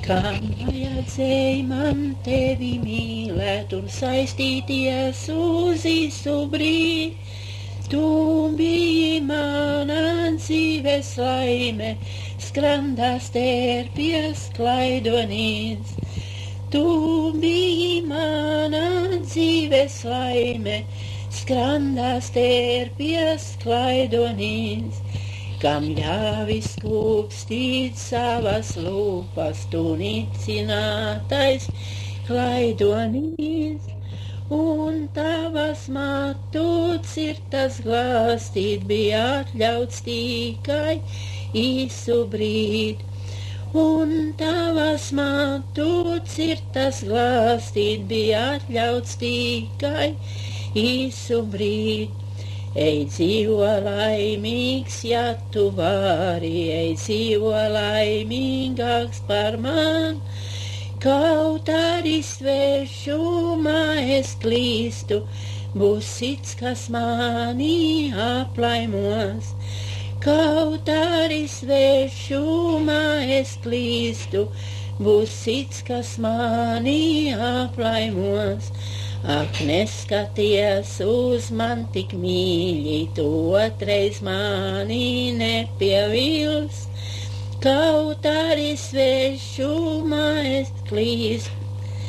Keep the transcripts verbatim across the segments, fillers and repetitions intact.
Kam vajadzēja man tevi mīlēt un saistīties uz īsu brīdi, tu biji mana dzīves laime, skrandās tērpies klaidonīs. Tu biji mana dzīves laime, skrandās tērpies klaidonīs. Kam ļāvis kūpstīt savas lūpas, tu nicinātais klaidonīs, un tavas matu cirtas glāstīt bija atļauts tikai īsu brīdi, un tavas matu cirtas glāstīt bija atļauts tikai īsu brīdi. Ej dzīvo laimīgs, ja tu vari, ej dzīvo laimīgāks par man, kaut arī svešumā es klīstu, būs cits, kas mani aplaimos. Kaut arī svešumā es klīstu, būs cits, kas mani aplaimos. Ak, neskaties uz man tik mīļi, tu otrais mani nepievils, kaut arī svešumā es klīstu.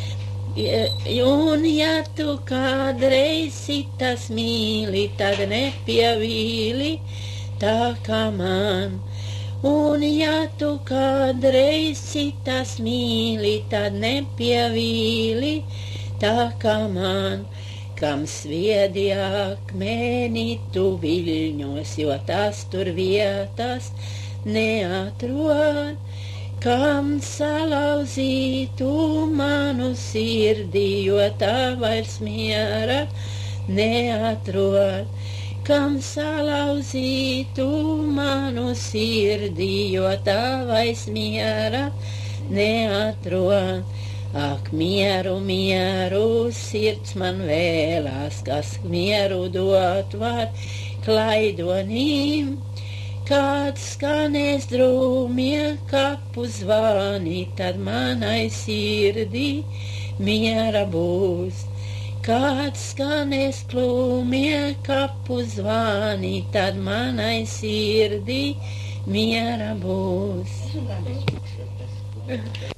Un ja tu kādreiz citas mīli, tad nepievīli tā kā man. Un ja tu kādreiz citas mīli, tad nepievīli tā kā man. Kam sviedi akmeni tu viļņos, jo tas tur vietas neatrod. Kam salauzītu manu sirdi, jo tā vairs miera neatrod. Kam salauzītu manu sirdi, jo tā vairs miera neatrod. Ak, mieru, mieru, sirds man vēlās, kas mieru dot var klaidonīm. Kad skanēs drūmie kapu zvani, tad manai sirdī miera būs. Kad skanēs klūmie kapu zvani, tad manai sirdī miera būs.